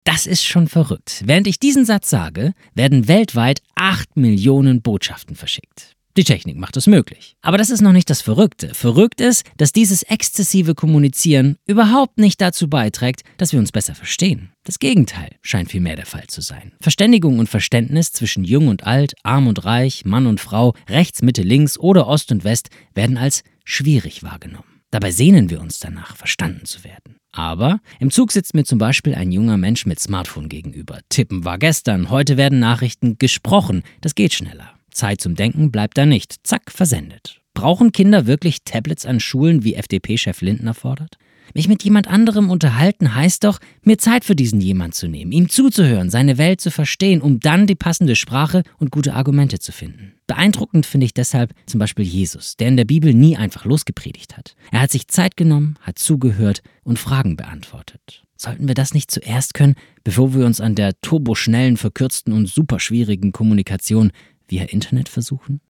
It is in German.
Das ist schon verrückt. Während ich diesen Satz sage, werden weltweit 8 Millionen Botschaften verschickt. Die Technik macht es möglich. Aber das ist noch nicht das Verrückte. Verrückt ist, dass dieses exzessive Kommunizieren überhaupt nicht dazu beiträgt, dass wir uns besser verstehen. Das Gegenteil scheint vielmehr der Fall zu sein. Verständigung und Verständnis zwischen Jung und Alt, Arm und Reich, Mann und Frau, rechts, Mitte, links oder Ost und West werden als schwierig wahrgenommen. Dabei sehnen wir uns danach, verstanden zu werden. Aber im Zug sitzt mir zum Beispiel ein junger Mensch mit Smartphone gegenüber. Tippen war gestern, heute werden Nachrichten gesprochen. Das geht schneller. Zeit zum Denken bleibt da nicht. Zack, versendet. Brauchen Kinder wirklich Tablets an Schulen, wie FDP-Chef Lindner fordert? Mich mit jemand anderem unterhalten heißt doch, mir Zeit für diesen jemand zu nehmen, ihm zuzuhören, seine Welt zu verstehen, um dann die passende Sprache und gute Argumente zu finden. Beeindruckend finde ich deshalb zum Beispiel Jesus, der in der Bibel nie einfach losgepredigt hat. Er hat sich Zeit genommen, hat zugehört und Fragen beantwortet. Sollten wir das nicht zuerst können, bevor wir uns an der turboschnellen, verkürzten und superschwierigen Kommunikation via Internet versuchen?